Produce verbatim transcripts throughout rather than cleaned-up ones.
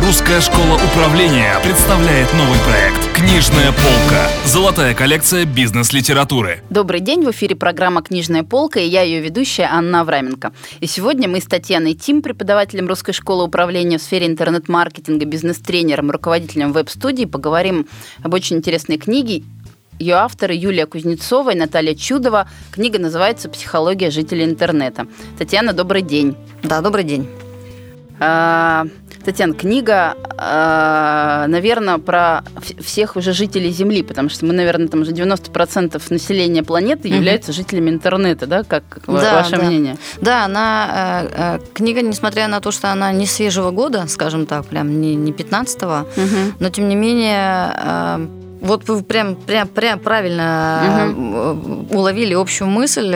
Русская школа управления представляет новый проект «Книжная полка». Золотая коллекция бизнес-литературы. Добрый день, в эфире программа «Книжная полка», и я ее ведущая Анна Авраменко. И сегодня мы с Татьяной Тим, преподавателем Русской школы управления в сфере интернет-маркетинга, бизнес-тренером, руководителем веб-студии, поговорим об очень интересной книге. Ее авторы Юлия Кузнецова и Наталья Чудова. Книга называется «Психология жителей интернета». Татьяна, добрый день. Да, добрый день. А, Татьяна, книга, а, наверное, про всех уже жителей Земли, потому что мы, наверное, там уже девяносто процентов населения планеты являются mm-hmm. жителями интернета, да? Как да, ваше да. мнение? Да, она, э, книга, несмотря на то, что она не свежего года, скажем так, прям не, не пятнадцатого, mm-hmm. но, тем не менее... Э, Вот вы прям, прям, прям правильно угу. уловили общую мысль.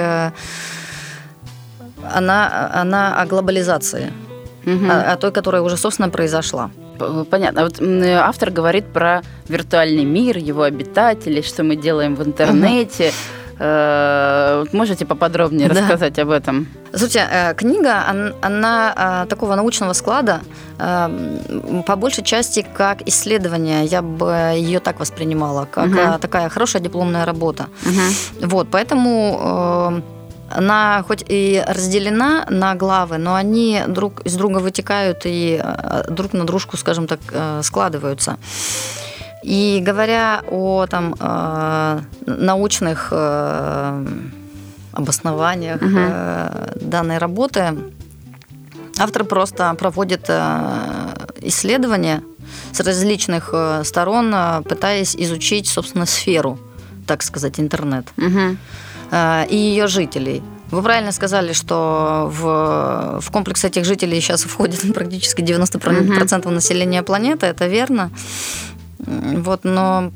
Она, она о глобализации, угу. о, о той, которая уже, собственно, произошла. Понятно. Вот автор говорит про виртуальный мир, его обитателей, что мы делаем в интернете. Угу. Можете поподробнее да. рассказать об этом? Слушайте, книга, она, она такого научного склада, по большей части как исследование, я бы ее так воспринимала, как uh-huh. такая хорошая дипломная работа. Uh-huh. Вот, поэтому она хоть и разделена на главы, но они друг из друга вытекают и друг на дружку, скажем так, складываются. И говоря о там, научных обоснованиях uh-huh. данной работы, автор просто проводит исследования с различных сторон, пытаясь изучить, собственно, сферу, так сказать, интернет uh-huh. и ее жителей. Вы правильно сказали, что в, в комплекс этих жителей сейчас входит практически девяносто процентов uh-huh. населения планеты, это верно. Вот, но...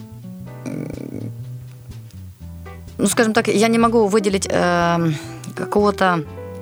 Ну, скажем так, я не могу выделить э, какого-то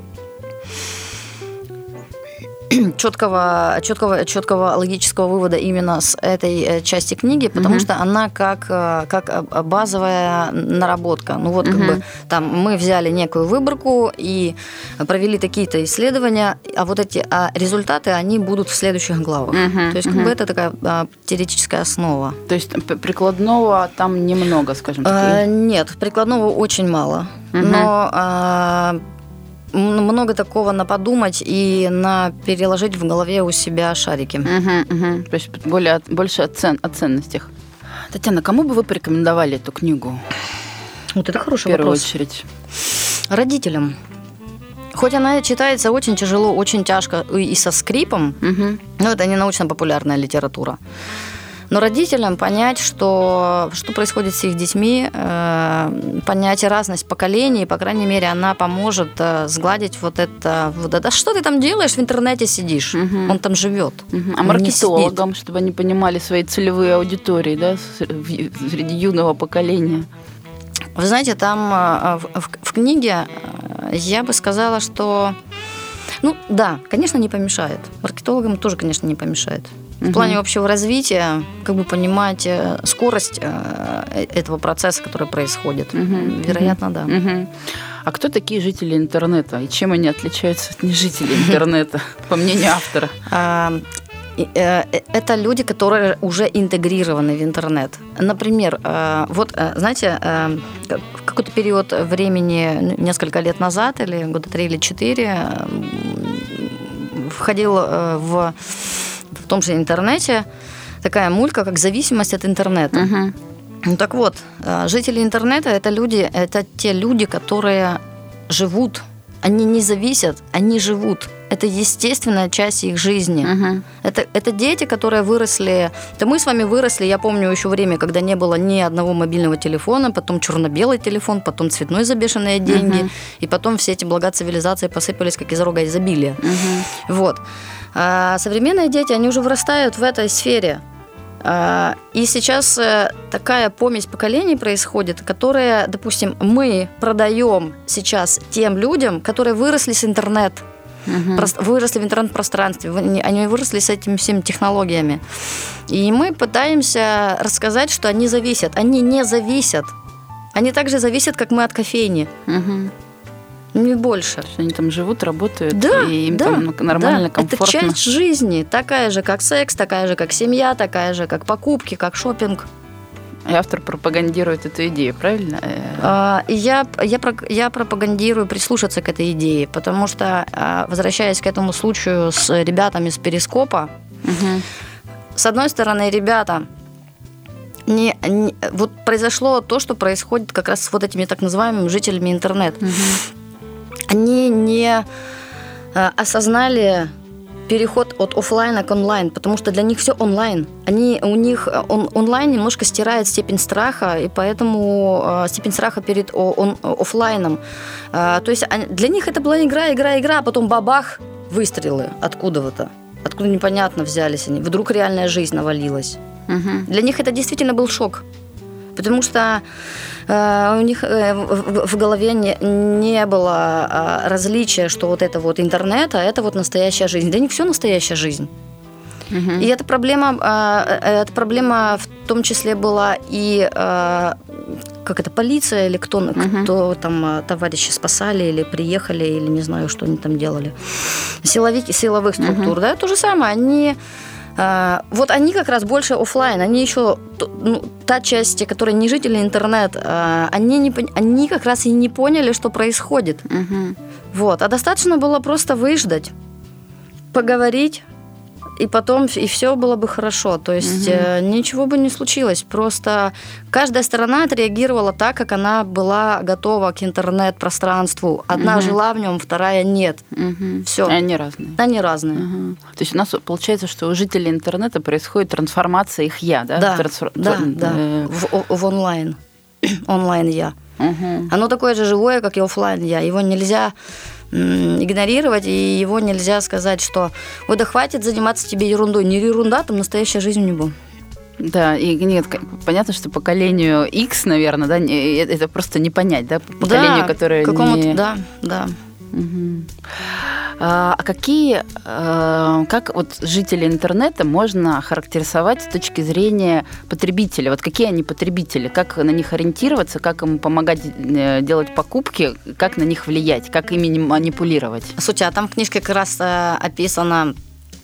четкого, четкого, четкого логического вывода именно с этой части книги, потому uh-huh. что она как, как базовая наработка. Ну вот uh-huh. как бы там мы взяли некую выборку и провели такие-то исследования, а вот эти а результаты, они будут в следующих главах. Uh-huh. То есть как uh-huh. бы это такая а, теоретическая основа. То есть прикладного там немного, скажем так? А, нет, прикладного очень мало. Uh-huh. Но... А, много такого на подумать и на переложить в голове у себя шарики. Угу, угу. То есть более, больше о, цен, о ценностях. Татьяна, кому бы вы порекомендовали эту книгу? Вот это хороший вопрос. В первую вопрос. очередь. Родителям. Хоть она читается очень тяжело, очень тяжко и со скрипом, угу. но это не научно-популярная литература. Но родителям понять, что, что происходит с их детьми, э, понять разность поколений, по крайней мере, она поможет э, сгладить вот это, вот это. Да что ты там делаешь, в интернете сидишь, угу. он там живет. Угу. А маркетологам, чтобы они понимали свои целевые аудитории, да, среди юного поколения? Вы знаете, там в, в, в книге я бы сказала, что, ну да, конечно, не помешает. Маркетологам тоже, конечно, не помешает. В плане общего развития, как бы понимать скорость этого процесса, который происходит. Uh-huh. Вероятно, да. Uh-huh. А кто такие жители интернета? И чем они отличаются от нежителей интернета, по мнению автора? Это люди, которые уже интегрированы в интернет. Например, вот, знаете, в какой-то период времени, несколько лет назад, или года три или четыре, входил в... в том же интернете такая мулька, как зависимость от интернета. Uh-huh. Ну так вот, жители интернета – это люди, это те люди, которые живут, они не зависят, они живут. Это естественная часть их жизни. Uh-huh. Это, это дети, которые выросли... Да мы с вами выросли, я помню еще время, когда не было ни одного мобильного телефона, потом черно-белый телефон, потом цветной за бешеные деньги, uh-huh. и потом все эти блага цивилизации посыпались, как из рога изобилия. Uh-huh. Вот. А современные дети, они уже вырастают в этой сфере. И сейчас такая помесь поколений происходит, которая, допустим, мы продаем сейчас тем людям, которые выросли с интернета. Uh-huh. Выросли в интернет-пространстве, они выросли с этими всеми технологиями. И мы пытаемся рассказать, что они зависят. Они не зависят. Они так же зависят, как мы от кофейни. Uh-huh. Не больше. Что они там живут, работают, да, и им да, там нормально, да. комфортно. Это часть жизни, такая же, как секс, такая же, как семья, такая же, как покупки, как шопинг. И автор пропагандирует эту идею, правильно? А, я, я, я пропагандирую прислушаться к этой идее, потому что, возвращаясь к этому случаю с ребятами с Перископа, угу. с одной стороны, ребята, не, не, вот произошло то, что происходит как раз с вот этими так называемыми жителями интернета. Угу. Они не осознали переход от офлайна к онлайн, потому что для них все онлайн. Они, у них он, онлайн немножко стирает степень страха, и поэтому э, степень страха перед о, он, офлайном. Э, то есть для них это была игра, игра, игра, а потом бабах, выстрелы откуда-то. Откуда непонятно взялись они. Вдруг реальная жизнь навалилась. Угу. Для них это действительно был шок. Потому что э, у них э, в, в голове не, не было э, различия, что вот это вот интернет, а это вот настоящая жизнь. Для них все настоящая жизнь. Угу. И эта проблема, э, эта проблема в том числе была и э, как это, полиция или кто, угу. кто там товарищи спасали или приехали, или не знаю, что они там делали. Силовики, силовых структур, угу. да, то же самое. Они... Вот они как раз больше офлайн, они еще, ну, та часть, которая не жители интернета, они, не, они как раз и не поняли, что происходит. Угу. Вот. А достаточно было просто выждать, поговорить, и потом и все было бы хорошо. То есть угу. ничего бы не случилось. Просто каждая сторона отреагировала так, как она была готова к интернет-пространству. Одна угу. жила в нем, вторая нет. Угу. Все. Они разные. Они разные. Угу. То есть у нас получается, что у жителей интернета происходит трансформация их «я», да? Да, Трансфор... да, да. В, в онлайн. Онлайн-я. Угу. Оно такое же живое, как и офлайн-я. Его нельзя игнорировать, и его нельзя сказать, что ой, да хватит заниматься тебе ерундой. Не ерунда, там настоящая жизнь у него. Да, и нет, понятно, что поколению X, наверное, да, это просто не понять, да, поколению, да, которое какому-то, не... да, да. Угу. А какие, как вот жители интернета можно характеризовать с точки зрения потребителя? Вот какие они потребители? Как на них ориентироваться? Как им помогать делать покупки? Как на них влиять? Как ими манипулировать? Слушай, а там в книжке как раз описано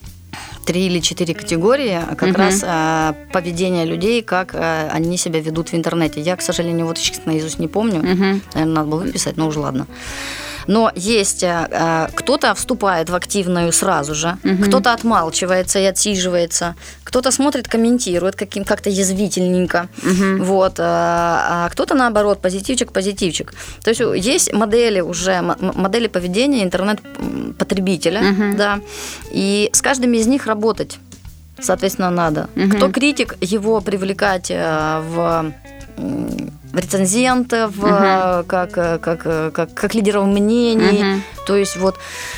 три или четыре категории, как угу. раз а, поведение людей, как а, они себя ведут в интернете. Я, к сожалению, вот сейчас наизусть не помню. Угу. Наверное, надо было выписать, но уже ладно. Но есть а, кто-то вступает в активную сразу же, угу. кто-то отмалчивается и отсиживается, кто-то смотрит, комментирует каким, как-то язвительненько, угу. вот, а, а кто-то, наоборот, позитивчик-позитивчик. То есть есть модели уже, модели поведения интернет-потребителя, угу. да, и с каждым из них работать, соответственно, надо. Угу. Кто критик, его привлекать в... рецензентов, uh-huh. как, как, как, как лидеров мнений. Uh-huh. То есть вот,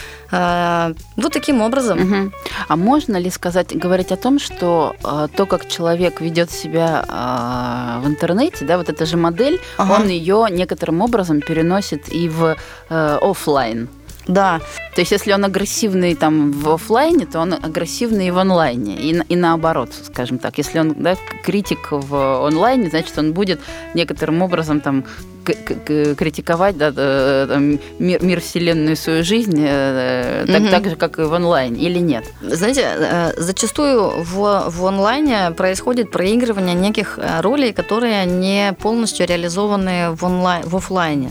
э, вот таким образом. Uh-huh. А можно ли сказать, говорить о том, что э, то, как человек ведет себя э, в интернете, да, вот эта же модель, uh-huh. он ее некоторым образом переносит и в э, офлайн? Да. То есть, если он агрессивный там в офлайне, то он агрессивный и в онлайне, и, и наоборот, скажем так. Если он, да, критик в онлайне, значит, он будет некоторым образом там к- к- критиковать, да, там, мир, мир, вселенную, свою жизнь, так, угу. так же, как и в онлайне, или нет? Знаете, зачастую в, в онлайне происходит проигрывание неких ролей, которые не полностью реализованы в, онлайн, в офлайне.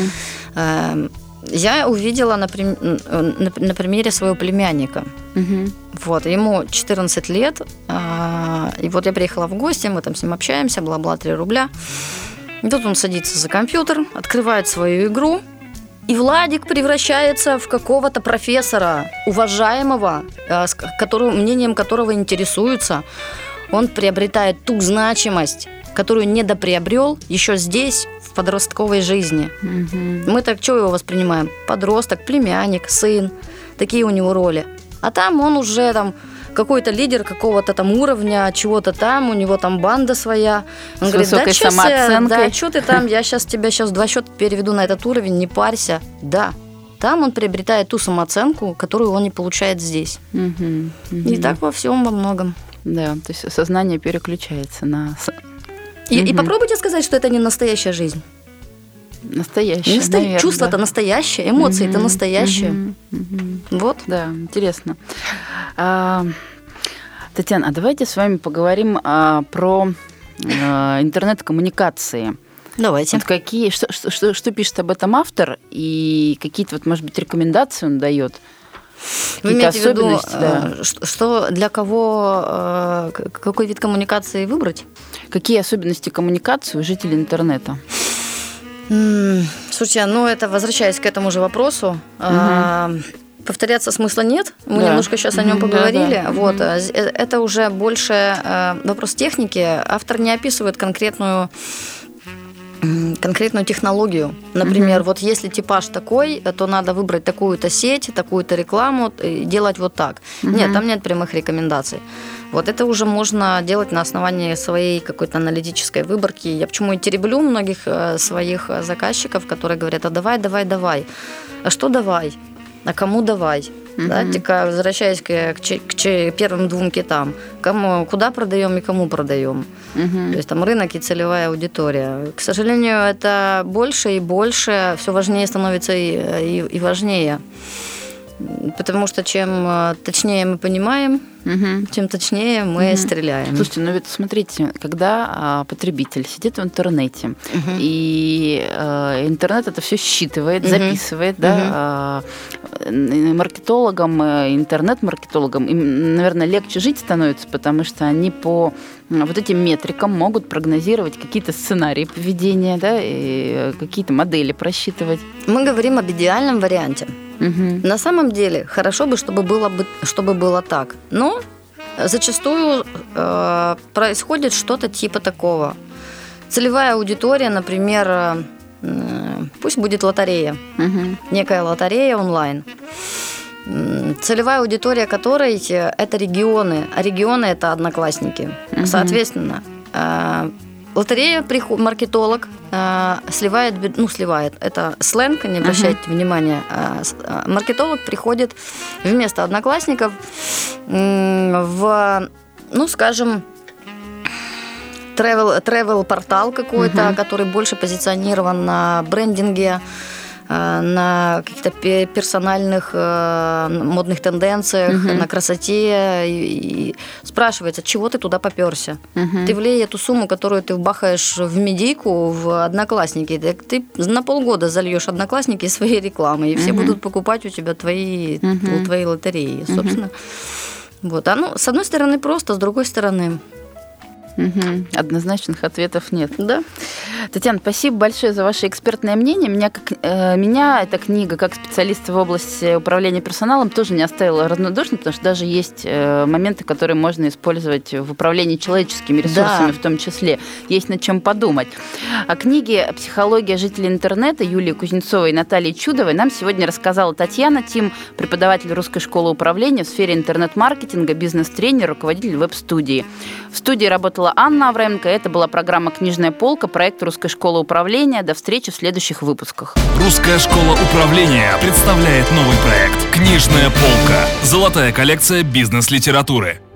Угу. Я увидела на, на, на примере своего племянника. Угу. Вот, ему четырнадцать лет, и вот я приехала в гости, мы там с ним общаемся, бла-бла, три рубля. И тут он садится за компьютер, открывает свою игру, и Владик превращается в какого-то профессора, уважаемого, которого, мнением которого интересуются. Он приобретает ту значимость, которую недоприобрел еще здесь, в подростковой жизни. Угу. Мы так что его воспринимаем? Подросток, племянник, сын. Такие у него роли. А там он уже там какой-то лидер какого-то там уровня, чего-то там, у него там банда своя. Он с говорит, высокой да, самооценкой. Да, что ты там, я сейчас тебя сейчас два счета переведу на этот уровень, не парься. Да. Там он приобретает ту самооценку, которую он не получает здесь. Угу. Угу. И так во всем, во многом. Да, то есть сознание переключается на... И, угу. и попробуйте сказать, что это не настоящая жизнь. Настоящее, Насто... наверное, Чувство-то да. настоящее, эмоции-то Мгм, настоящие. мгм, мгм. Вот. Да, интересно. А, Татьяна, а давайте с вами поговорим а, про а, интернет-коммуникации. Давайте. Вот какие, что, что, что, что пишет об этом автор, и какие-то, вот, может быть, рекомендации он дает? Вы имеете в виду, да. что для кого, какой вид коммуникации выбрать? Какие особенности коммуникации у жителей интернета? Слушайте, ну это, возвращаясь к этому же вопросу, угу. повторяться смысла нет. Мы да. немножко сейчас о нем поговорили. Да, да. Вот, угу. Это уже больше вопрос техники. Автор не описывает конкретную конкретную технологию. Например, mm-hmm. вот если типаж такой, то надо выбрать такую-то сеть, такую-то рекламу и делать вот так. Mm-hmm. Нет, там нет прямых рекомендаций. Вот это уже можно делать на основании своей какой-то аналитической выборки. Я почему и тереблю многих своих заказчиков, которые говорят: а давай, давай, давай. А что давай? А кому давай? Mm-hmm. Да, тика, возвращаясь к, к, к первым двум китам, кому, куда продаем и кому продаем. Mm-hmm. То есть там рынок и целевая аудитория. К сожалению, это больше и больше, все важнее становится и, и, и важнее. Потому что чем точнее мы понимаем, угу. тем точнее мы угу. стреляем. Слушайте, ну ведь смотрите, когда а, потребитель сидит в интернете, угу. и а, интернет это все считывает, угу. записывает, да, угу. а, маркетологам, интернет-маркетологам, им, наверное, легче жить становится, потому что они по вот этим метрикам могут прогнозировать какие-то сценарии поведения, да, и какие-то модели просчитывать. Мы говорим об идеальном варианте. Угу. На самом деле, хорошо бы, чтобы было, бы, чтобы было так. Но зачастую э, происходит что-то типа такого. Целевая аудитория, например, э, пусть будет лотерея. Угу. Некая лотерея онлайн. Целевая аудитория которой – это регионы, а регионы – это одноклассники. Угу. Соответственно, э, лотерея, маркетолог э, сливает, ну, сливает, это сленг, не обращайте uh-huh. внимания. Э, маркетолог приходит вместо одноклассников э, в, ну, скажем, travel, travel портал какой-то, uh-huh. который больше позиционирован на брендинге, на каких-то персональных модных тенденциях, uh-huh. на красоте. И, и спрашивается, чего ты туда попёрся? Uh-huh. Ты влей эту сумму, которую ты вбахаешь в медийку, в Одноклассники, ты на полгода зальешь Одноклассники своей рекламой, и все uh-huh. будут покупать у тебя твои, uh-huh. твои лотереи, собственно. Uh-huh. Вот. А ну, с одной стороны просто, с другой стороны... Угу. Однозначных ответов нет. Да. Татьяна, спасибо большое за ваше экспертное мнение. Меня, как, э, меня эта книга, как специалиста в области управления персоналом, тоже не оставила равнодушной, потому что даже есть э, моменты, которые можно использовать в управлении человеческими ресурсами, да. в том числе. Есть над чем подумать. О книге «Психология жителей интернета» Юлии Кузнецовой и Натальи Чудовой нам сегодня рассказала Татьяна Тим, преподаватель Русской школы управления в сфере интернет-маркетинга, бизнес-тренер, руководитель веб-студии. В студии работала Анна Авраменко. Это была программа «Книжная полка», проект Русской школы управления. До встречи в следующих выпусках. Русская школа управления представляет новый проект «Книжная полка». Золотая коллекция бизнес-литературы.